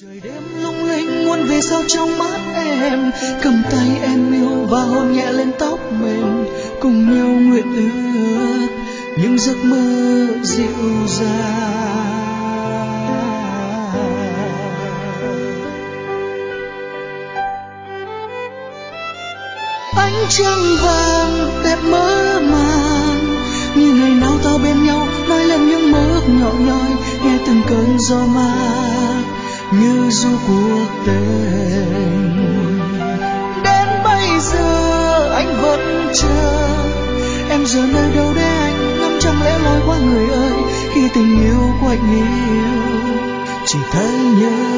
Trời đêm lung linh muôn vì sao trong mắt em, cầm tay em yêu và hôn nhẹ lên tóc mình, cùng nhau nguyện ước những giấc mơ dịu dàng. Ánh trăng vàng đẹp mơ màng, như ngày nào ta bên nhau nói lên những mơ ước nhỏ nhoi, nghe từng cơn gió mát như ru cuộc tình. Đến bây giờ anh vẫn chờ em, giờ nơi đâu để anh ngắm trăng lẽ loi qua người ơi, khi tình yêu của anh yêu chỉ thấy nhớ